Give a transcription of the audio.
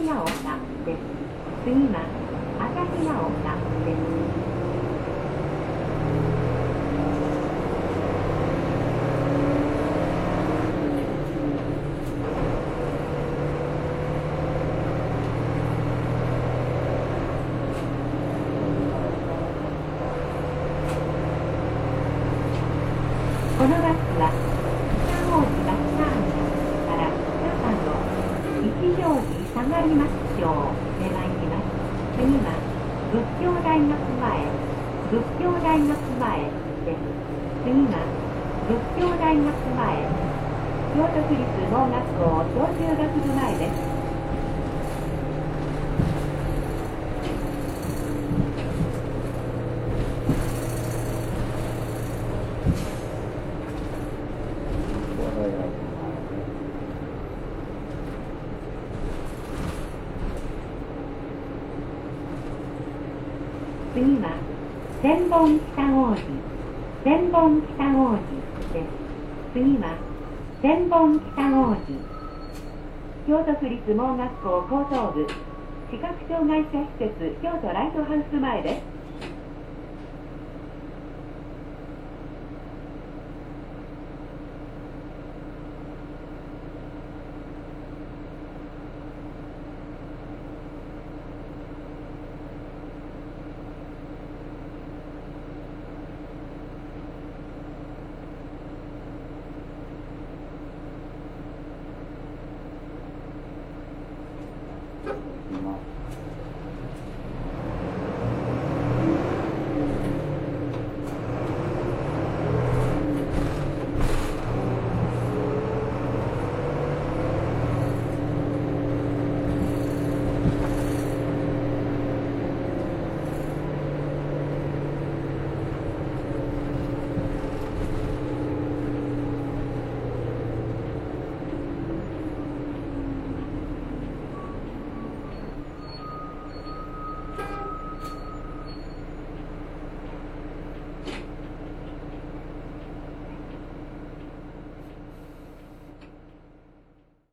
日ヶ丘です。次は朝日ヶ丘です。このバスは北大路バスターミナルから中野一乗寺下がります町で参ります。次は仏教大学前です。次は仏教大学前、京都府立盲学校小中学部前です。次は千本北大路です。次は千本北大路、京都府立盲学校高等部視覚障害者施設京都ライトハウス前です。